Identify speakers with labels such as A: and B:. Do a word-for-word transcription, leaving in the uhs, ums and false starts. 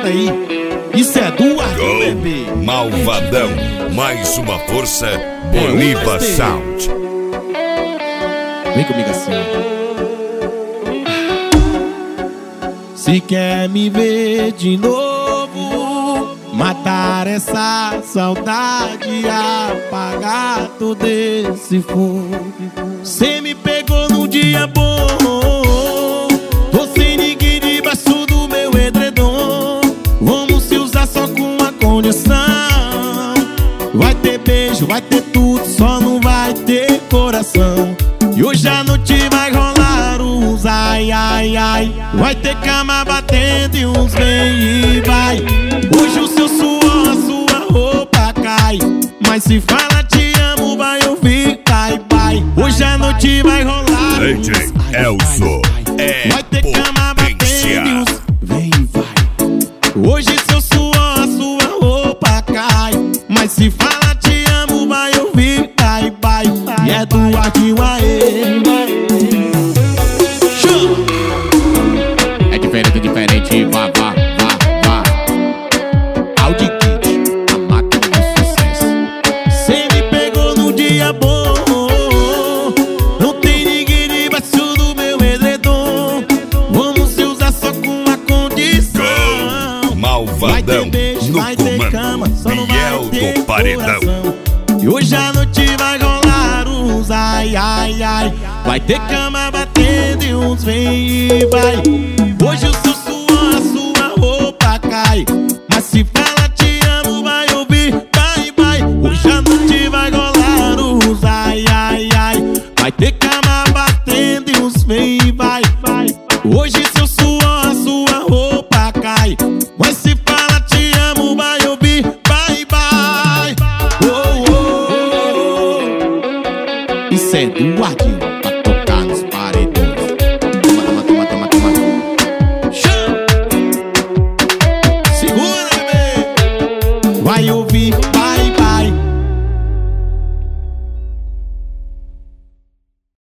A: pesada aí. Isso é do Arthur, bebê.
B: Malvadão, mais uma força, Boliva Sound.
A: Vem comigo assim, ó. Se quer me ver de novo, matar essa saudade, apagar todo esse fogo. Cê me pegou num dia bom, tô sem ninguém debaixo do meu edredom. Vamos se usar só com uma condição: vai ter beijo, vai ter tudo, só não vai ter coração. E hoje a noite vai rolar uns ai, ai, ai. Vai ter cama batendo e uns vem e vai. Hoje o seu suor, a sua roupa cai, mas se fala te amo, vai ouvir bye, bye. Hoje a noite vai rolar
B: D J Elzo é
A: vai ter cama batendo e uns vem e vai. Hoje seu suor, a sua roupa cai, mas se fala te amo, vai ouvir bye, bye. E é do Arquinho Aê.
C: É diferente, diferente, vá, vá, vá, vá.
A: Audi Kit, a máquina do sucesso. Cê me pegou num dia bom, não tem ninguém debaixo do meu edredom. Vamos se usar só com uma condição:
B: Malvadão
A: beijo,
B: no comando, Biel do Paredão.
A: Coração. E hoje a noite vai rolar uns ai, ai, ai. Vai ter cama batendo e uns vem e vai. Hoje o seu suor, a sua roupa cai, mas se fala te amo, vai ouvir bye, bye. Hoje a noite vai rolar uns ai, ai, ai. Vai ter cama batendo e uns vem e vai. Hoje seu suor,